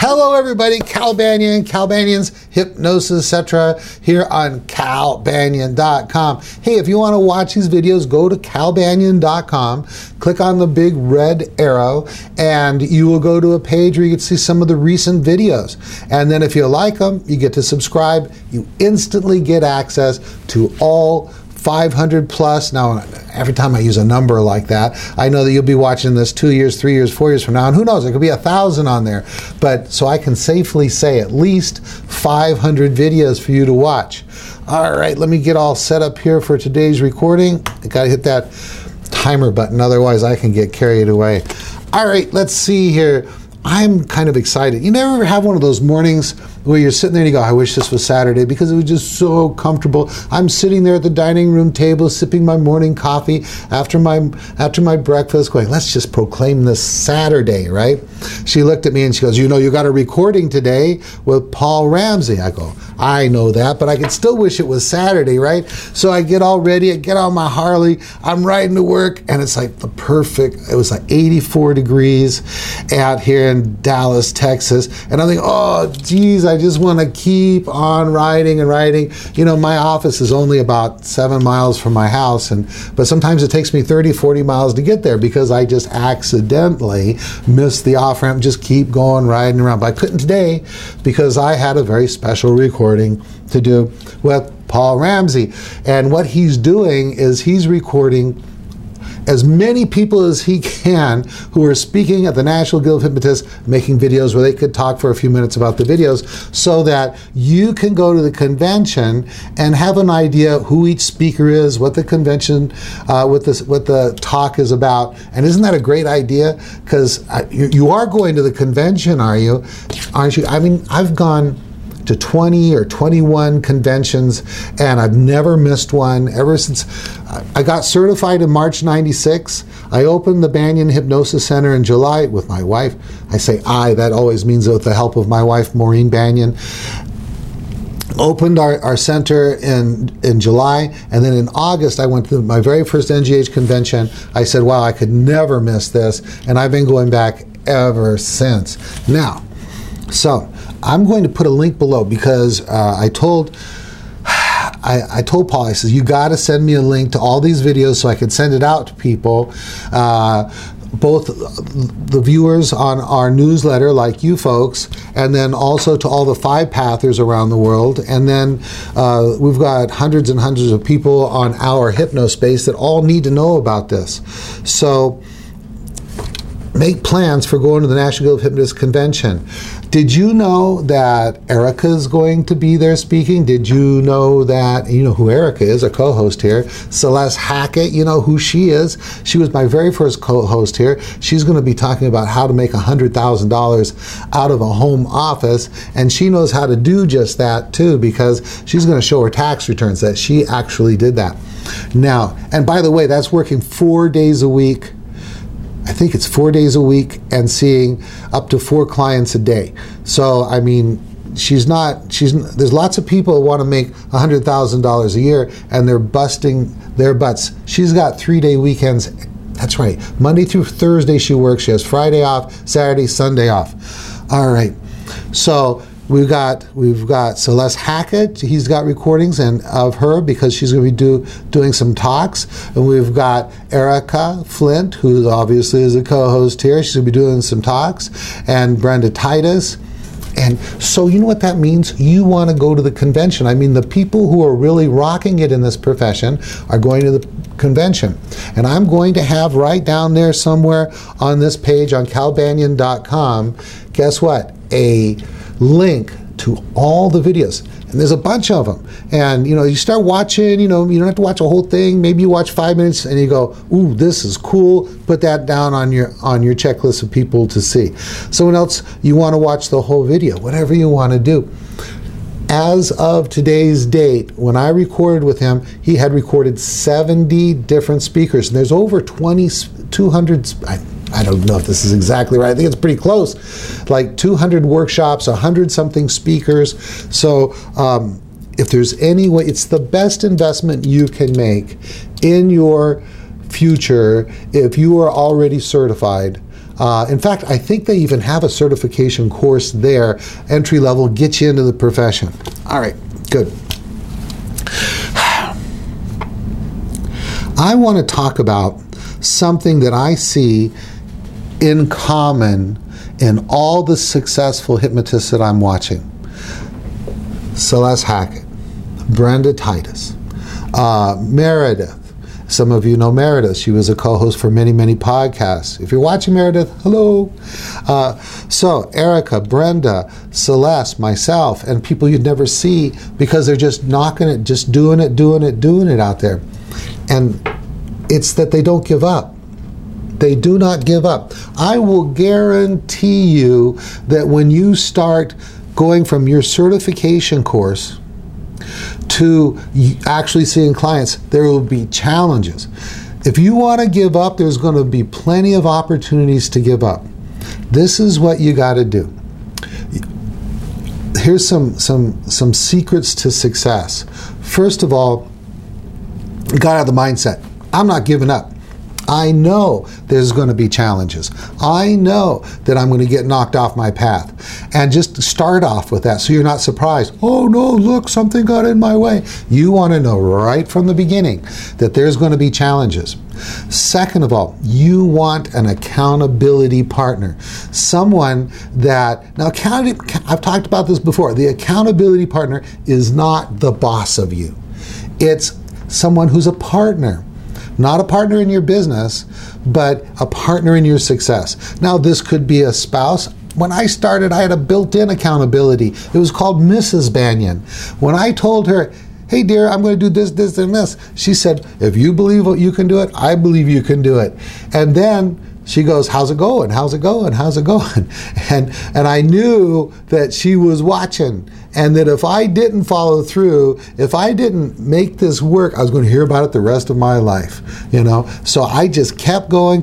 Hello everybody, Cal Banyan, Cal Banyan's Hypnosis, etc. here on calbanyan.com. Hey, if you want to watch these videos, go to calbanyan.com, click on the big red arrow, and you will go to a page where you can see some of the recent videos. And then if you like them, you get to subscribe. You instantly get access to all 500 plus. Now, every time I use a number like that, I know that you'll be watching this 2 years, 3 years, 4 years from now, and who knows, there could be 1,000 on there. But so I can safely say at least 500 videos for you to watch. All right, let me get all set up here for today's recording. I gotta hit that timer button, otherwise I can get carried away. All right, let's see here. I'm kind of excited. You never have one of those mornings where you're sitting there and you go, I wish this was Saturday because it was just so comfortable. I'm sitting there at the dining room table sipping my morning coffee after my breakfast going, let's just proclaim this Saturday, right? She looked at me and she goes, you know, you got a recording today with Paul Ramsey. I go, I know that, but I could still wish it was Saturday, right? So I get all ready, I get on my Harley, I'm riding to work, and it's like it was like 84 degrees out here in Dallas, Texas, and I'm thinking, oh, geez, I just want to keep on riding and riding. You know, my office is only about 7 miles from my house, but sometimes it takes me 30, 40 miles to get there because I just accidentally missed the off-ramp, just keep going, riding around. But I couldn't today because I had a very special recording to do with Paul Ramsey. And what he's doing is he's recording as many people as he can who are speaking at the National Guild of Hypnotists, making videos where they could talk for a few minutes about the videos so that you can go to the convention and have an idea who each speaker is, what the convention, what the talk is about. And isn't that a great idea? Because you are going to the convention, aren't you? I mean, I've gone to 20 or 21 conventions, and I've never missed one ever since I got certified in March '96. I opened the Banyan Hypnosis Center in July with my wife. I say that always means with the help of my wife, Maureen Banyan. Opened our center in July, and then in August I went to my very first NGH convention. I said, wow, I could never miss this, and I've been going back ever since. Now, so I'm going to put a link below because I told Paul, I said, you got to send me a link to all these videos so I could send it out to people, both the viewers on our newsletter like you folks, and then also to all the 5-pathers around the world. And then we've got hundreds and hundreds of people on our Hypnospace that all need to know about this. So make plans for going to the National Guild of Hypnotists Convention. Did you know that Erica is going to be there speaking? Did you know that, you know who Erica is, a co-host here? Celeste Hackett, you know who she is. She was my very first co-host here. She's going to be talking about how to make $100,000 out of a home office, and she knows how to do just that too because she's going to show her tax returns that she actually did that. Now, and by the way, that's working 4 days a week. I think it's 4 days a week and seeing up to 4 clients a day. So, I mean, there's lots of people who want to make $100,000 a year and they're busting their butts. She's got 3-day weekends. That's right. Monday through Thursday she works. She has Friday off, Saturday, Sunday off. All right. So we've got Celeste Hackett. He's got recordings of her because she's going to be doing some talks. And we've got Erica Flint, who obviously is a co-host here. She's going to be doing some talks. And Brenda Titus. And so you know what that means? You want to go to the convention. I mean, the people who are really rocking it in this profession are going to the convention. And I'm going to have right down there somewhere on this page on calbanyan.com, guess what? A link to all the videos. And there's a bunch of them. And, you know, you start watching, you know, you don't have to watch a whole thing. Maybe you watch 5 minutes and you go, ooh, this is cool. Put that down on your checklist of people to see. Someone else, you want to watch the whole video, whatever you want to do. As of today's date, when I recorded with him, he had recorded 70 different speakers. And there's over 200, I don't know if this is exactly right. I think it's pretty close. Like 200 workshops, 100-something speakers. So if there's any way, it's the best investment you can make in your future if you are already certified. In fact, I think they even have a certification course there, entry level, get you into the profession. All right, good. I want to talk about something that I see in common in all the successful hypnotists that I'm watching. Celeste Hackett, Brenda Titus, Meredith. Some of you know Meredith. She was a co-host for many, many podcasts. If you're watching Meredith, hello. So Erica, Brenda, Celeste, myself, and people you'd never see because they're just knocking it, just doing it out there. And it's that they don't give up. They do not give up. I will guarantee you that when you start going from your certification course to actually seeing clients, there will be challenges. If you want to give up, there's going to be plenty of opportunities to give up. This is what you got to do. Here's some secrets to success. First of all, you got to have the mindset. I'm not giving up. I know there's going to be challenges. I know that I'm going to get knocked off my path. And just start off with that so you're not surprised. Oh no, look, something got in my way. You want to know right from the beginning that there's going to be challenges. Second of all, you want an accountability partner. Someone that, now I've talked about this before, the accountability partner is not the boss of you. It's someone who's a partner. Not a partner in your business, but a partner in your success. Now, this could be a spouse. When I started, I had a built-in accountability. It was called Mrs. Banyan. When I told her, hey, dear, I'm going to do this, this, and this, she said, if you believe you can do it, I believe you can do it. And then she goes, how's it going? How's it going? How's it going? And I knew that she was watching, and that if I didn't follow through, if I didn't make this work, I was going to hear about it the rest of my life, you know? So I just kept going.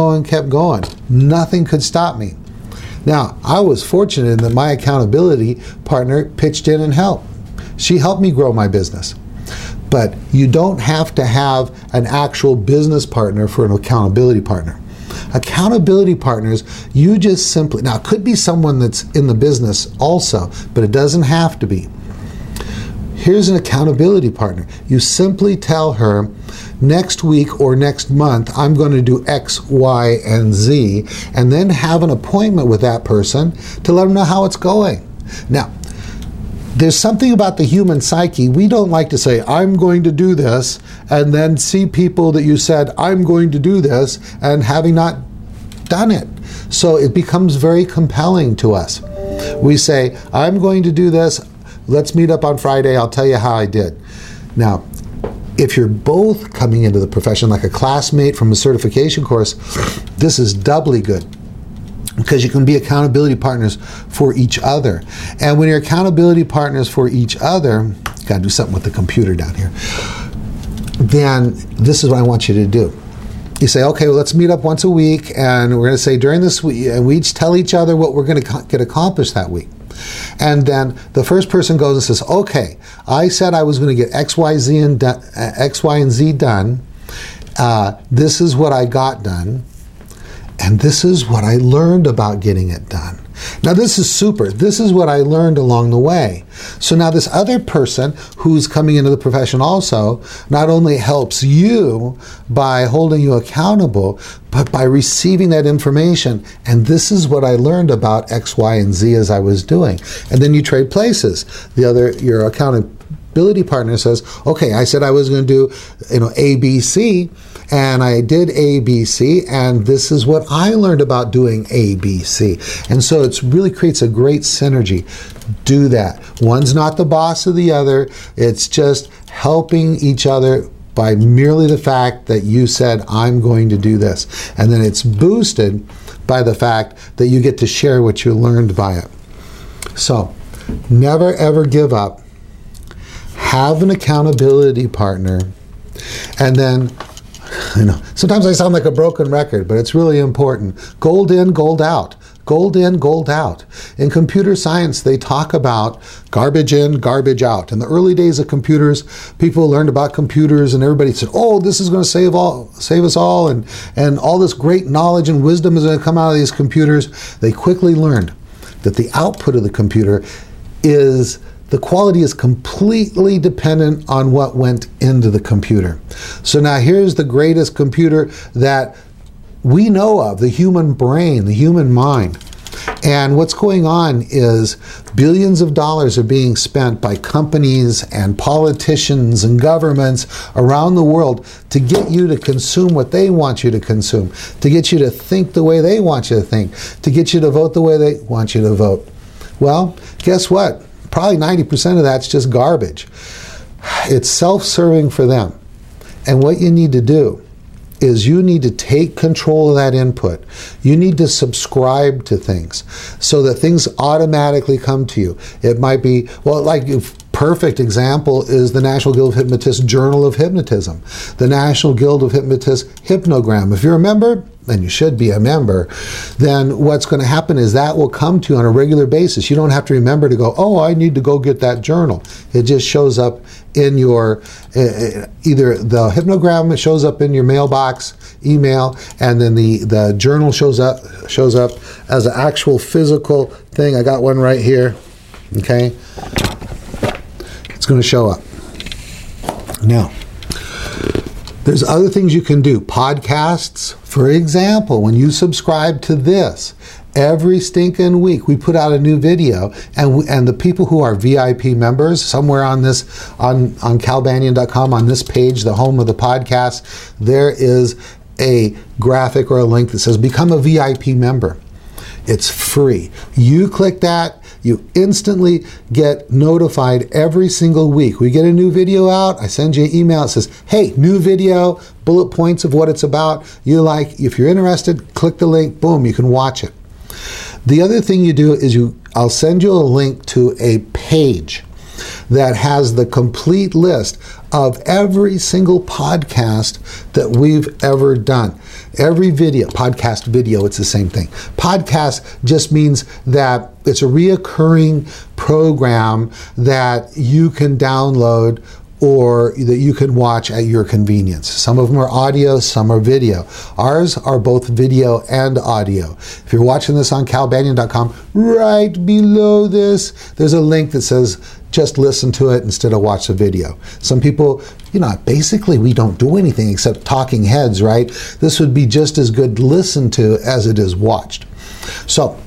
Nothing could stop me. Now, I was fortunate in that my accountability partner pitched in and helped. She helped me grow my business. But you don't have to have an actual business partner for an accountability partner. Accountability partners, you just simply, now it could be someone that's in the business also, but it doesn't have to be. Here's an accountability partner. You simply tell her, next week or next month, I'm going to do X, Y, and Z, and then have an appointment with that person to let them know how it's going. Now, there's something about the human psyche. We don't like to say, I'm going to do this, and then see people that you said, I'm going to do this, and having not done it. So it becomes very compelling to us. We say, I'm going to do this. Let's meet up on Friday. I'll tell you how I did. Now, if you're both coming into the profession like a classmate from a certification course, this is doubly good, because you can be accountability partners for each other. And when you're accountability partners for each other, got to do something with the computer down here, then this is what I want you to do. You say, okay, well, let's meet up once a week, and we're going to say during this week, and we each tell each other what we're going to get accomplished that week. And then the first person goes and says, okay, I said I was going to get X, Y, and Z done. This is what I got done. And this is what I learned about getting it done. Now, this is super. This is what I learned along the way. So now this other person who's coming into the profession also not only helps you by holding you accountable, but by receiving that information. And this is what I learned about X, Y, and Z as I was doing. And then you trade places. Your accountability partner says, okay, I said I was going to do, A, B, C. And I did ABC, and this is what I learned about doing ABC. And so it really creates a great synergy. Do that. One's not the boss of the other. It's just helping each other by merely the fact that you said, I'm going to do this. And then it's boosted by the fact that you get to share what you learned by it. So never, ever give up. Have an accountability partner. And then, sometimes I sound like a broken record, but it's really important. Gold in, gold out. gold in, gold out. In computer science, they talk about garbage in, garbage out. In the early days of computers, people learned about computers and everybody said, oh, this is going to save us all, and all this great knowledge and wisdom is going to come out of these computers. They quickly learned that the output of the computer is, the quality is completely dependent on what went into the computer. So now here's the greatest computer that we know of, the human brain, the human mind. And what's going on is billions of dollars are being spent by companies and politicians and governments around the world to get you to consume what they want you to consume, to get you to think the way they want you to think, to get you to vote the way they want you to vote. Well, guess what? Probably 90% of that's just garbage. It's self-serving for them. And what you need to do is you need to take control of that input. You need to subscribe to things so that things automatically come to you. It might be, well, like a perfect example is the National Guild of Hypnotists Journal of Hypnotism, the National Guild of Hypnotists Hypnogram. If you're a member, and you should be a member, then what's going to happen is that will come to you on a regular basis. You don't have to remember to go, oh, I need to go get that journal. It just shows up in your, either the hypnogram shows up in your mailbox, email, and then the journal shows up as an actual physical thing. I got one right here, okay? It's going to show up. Now, there's other things you can do. Podcasts, for example, when you subscribe to this, every stinking week we put out a new video, and the people who are VIP members, somewhere on this, on calbanyan.com, on this page, the home of the podcast, there is a graphic or a link that says become a VIP member. It's free. You click that, you instantly get notified every single week. We get a new video out, I send you an email, it says, hey, new video, bullet points of what it's about. You like, if you're interested, click the link, boom, you can watch it. The other thing you do is I'll send you a link to a page that has the complete list of every single podcast that we've ever done. Every video, podcast video, it's the same thing. Podcast just means that it's a reoccurring program that you can download or that you can watch at your convenience. Some of them are audio, some are video. Ours are both video and audio. If you're watching this on calbanyan.com, right below this, there's a link that says just listen to it instead of watch the video. Some people, basically we don't do anything except talking heads, right? This would be just as good listened to as it is watched. So,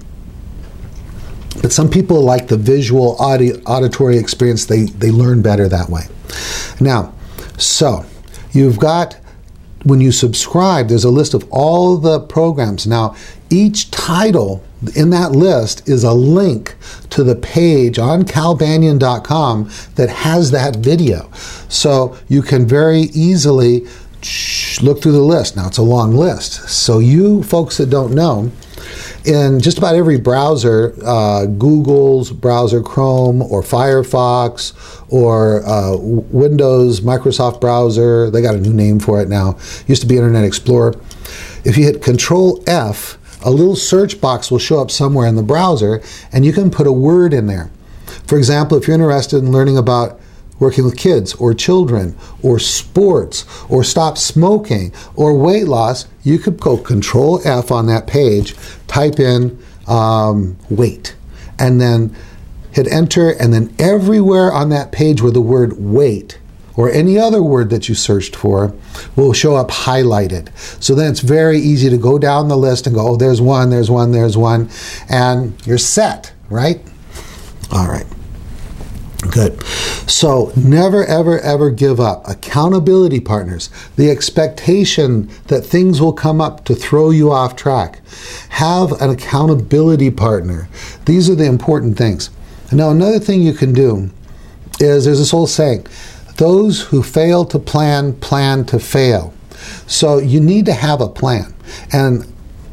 but some people like the visual auditory experience. They learn better that way. Now, so you've got, when you subscribe, there's a list of all the programs. Now, each title in that list is a link to the page on calbanyan.com that has that video. So you can very easily look through the list. Now, it's a long list. So you folks that don't know, in just about every browser, Google's browser, Chrome or Firefox or Windows, Microsoft browser, they got a new name for it now, used to be Internet Explorer. If you hit Control F, a little search box will show up somewhere in the browser and you can put a word in there. For example, if you're interested in learning about working with kids or children or sports or stop smoking or weight loss, you could go Control F on that page, type in weight, and then hit enter, and then everywhere on that page where the word weight or any other word that you searched for will show up highlighted. So then it's very easy to go down the list and go, oh, there's one, there's one, there's one, and you're set, right? All right. Good. So never, ever, ever give up. Accountability partners. The expectation that things will come up to throw you off track. Have an accountability partner. These are the important things. Now, another thing you can do is there's this old saying, those who fail to plan, plan to fail. So you need to have a plan. And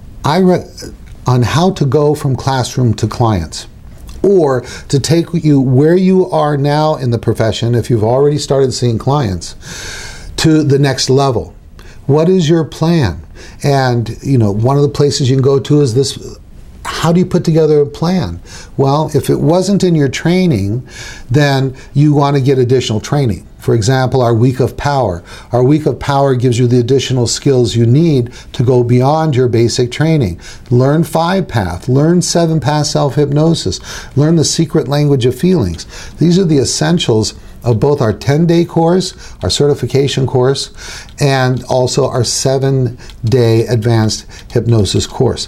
on how to go from classroom to clients, or to take you where you are now in the profession, if you've already started seeing clients, to the next level. What is your plan? And, one of the places you can go to is this, how do you put together a plan? Well, if it wasn't in your training, then you want to get additional training. For example, our Week of Power. Our Week of Power gives you the additional skills you need to go beyond your basic training. Learn 5-Path, learn 7-Path Self-Hypnosis, learn the secret language of feelings. These are the essentials of both our 10-day course, our certification course, and also our 7-day advanced hypnosis course.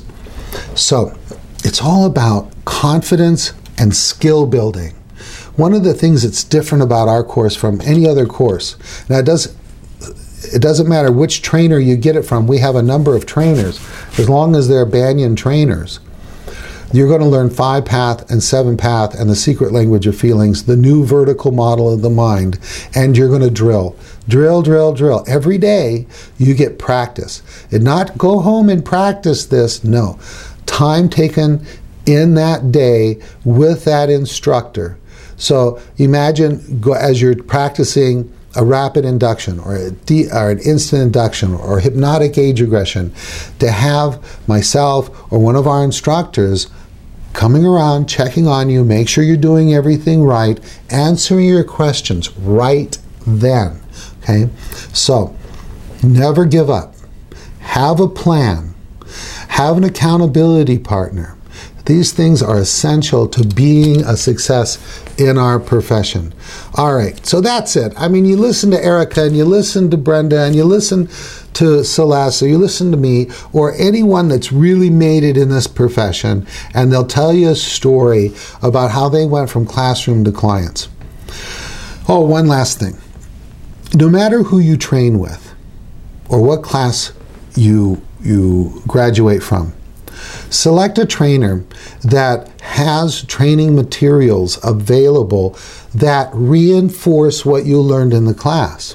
So it's all about confidence and skill building. One of the things that's different about our course from any other course, now it doesn't matter which trainer you get it from. We have a number of trainers. As long as they're Banyan trainers, you're going to learn 5-Path and 7-Path and the secret language of feelings, the new vertical model of the mind, and you're going to drill. Drill, drill, drill. Every day you get practice. And not go home and practice this. No. Time taken in that day with that instructor. So imagine as you're practicing a rapid induction or an instant induction or hypnotic age regression, to have myself or one of our instructors coming around, checking on you, make sure you're doing everything right, answering your questions right then. Okay? So never give up. Have a plan. Have an accountability partner. These things are essential to being a success in our profession. All right, so that's it. I mean, you listen to Erica and you listen to Brenda and you listen to Celeste, or you listen to me, or anyone that's really made it in this profession, and they'll tell you a story about how they went from classroom to clients. Oh, one last thing. No matter who you train with or what class you graduate from, select a trainer that has training materials available that reinforce what you learned in the class.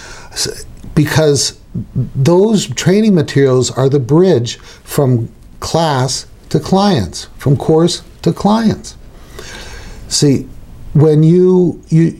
Because those training materials are the bridge from class to clients, from course to clients. See, when you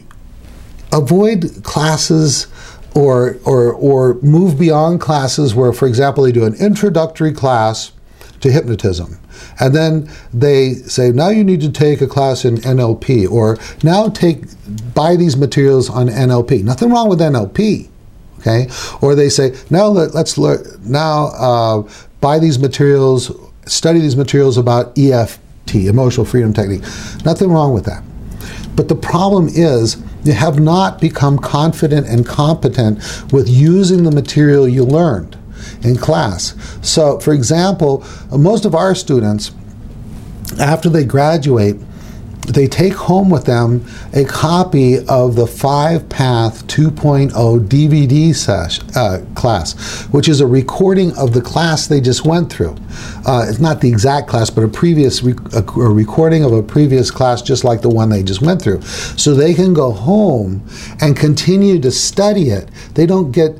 avoid classes or move beyond classes where, for example, they do an introductory class to hypnotism, and then they say, now you need to take a class in NLP, or now buy these materials on NLP. Nothing wrong with NLP, okay? Or they say, now let's learn. Now buy these materials, study these materials about EFT, Emotional Freedom Technique. Nothing wrong with that. But the problem is, you have not become confident and competent with using the material you learned in class. So, for example, most of our students, after they graduate, they take home with them a copy of the 5-Path 2.0 DVD class, which is a recording of the class they just went through. It's not the exact class, but a recording of a previous class just like the one they just went through. So they can go home and continue to study it. They don't get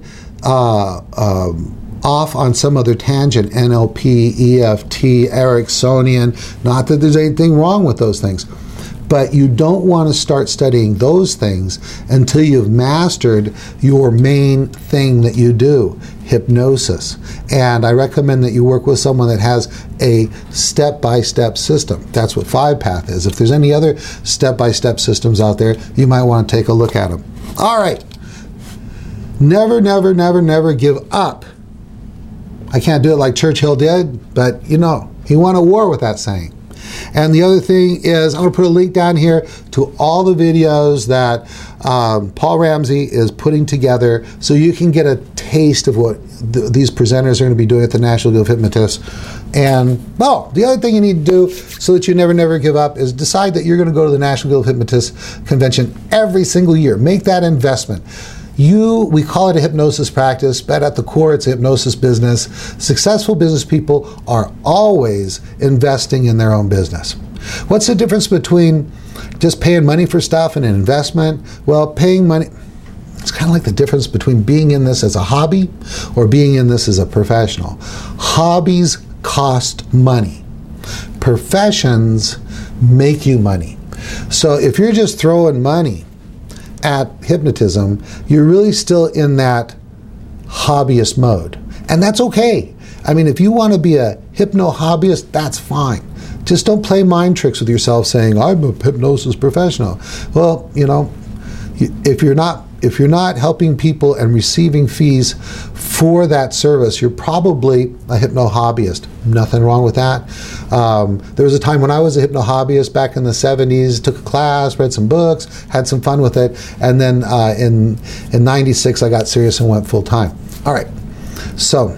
off on some other tangent, NLP, EFT, Ericksonian. Not that there's anything wrong with those things, but you don't want to start studying those things until you've mastered your main thing that you do, hypnosis. And I recommend that you work with someone that has a step-by-step system. That's what 5-Path is. If there's any other step-by-step systems out there, you might want to take a look at them. All right. Never, never, never, never give up. I can't do it like Churchill did, but he won a war with that saying. And the other thing is, I'm going to put a link down here to all the videos that Paul Ramsey is putting together so you can get a taste of what these presenters are going to be doing at the National Guild of Hypnotists. And, the other thing you need to do so that you never, never give up is decide that you're going to go to the National Guild of Hypnotists convention every single year. Make that investment. We call it a hypnosis practice, but at the core it's a hypnosis business. Successful business people are always investing in their own business. What's the difference between just paying money for stuff and an investment? Well, paying money, it's kind of like the difference between being in this as a hobby or being in this as a professional. Hobbies cost money. Professions make you money. So if you're just throwing money at hypnotism, you're really still in that hobbyist mode. And that's okay. I mean, if you want to be a hypno hobbyist, that's fine. Just don't play mind tricks with yourself saying, I'm a hypnosis professional. Well, you know, if you're not helping people and receiving fees for that service, you're probably a hypno hobbyist. Nothing wrong with that. There was a time when I was a hypno hobbyist back in the 70s, took a class, read some books, had some fun with it, and then in 96 I got serious and went full time. All right, so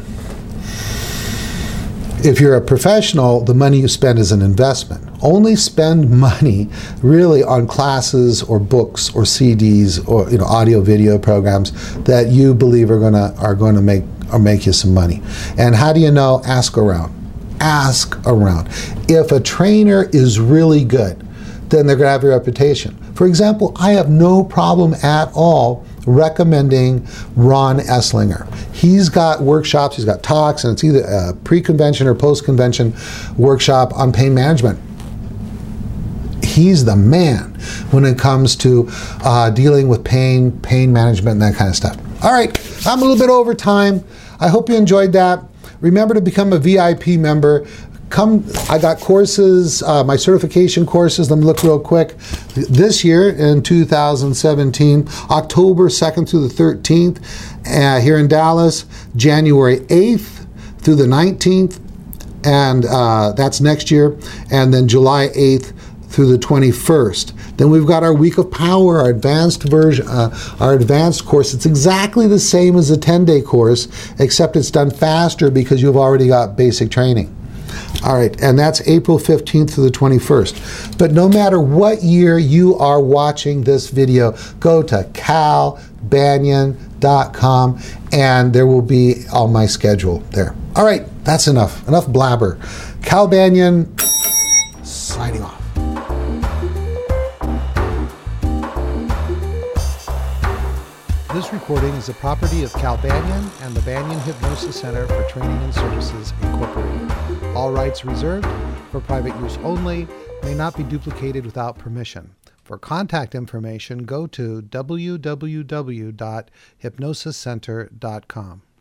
if you're a professional, the money you spend is an investment. Only spend money really on classes or books or CDs or audio video programs that you believe are going to make you some money. And how do you know? Ask around. Ask around. If a trainer is really good, then they're going to have your reputation. For example, I have no problem at all recommending Ron Esslinger. He's got workshops, he's got talks, and it's either a pre-convention or post-convention workshop on pain management. He's the man when it comes to dealing with pain management, and that kind of stuff. All right, I'm a little bit over time. I hope you enjoyed that. Remember to become a VIP member. I got courses, my certification courses. Let me look real quick. This year in 2017, October 2nd through the 13th, here in Dallas, January 8th through the 19th, and that's next year, and then July 8th through the 21st. Then we've got our Week of Power, our advanced version, our advanced course. It's exactly the same as the 10-day course, except it's done faster because you've already got basic training. All right, and that's April 15th through the 21st. But no matter what year you are watching this video, go to calbanyan.com and there will be all my schedule there. All right, that's enough. Enough blabber. Cal Banyan, signing off. This recording is the property of Cal Banyan and the Banyan Hypnosis Center for Training and Services, Incorporated. All rights reserved, for private use only, may not be duplicated without permission. For contact information, go to www.hypnosiscenter.com.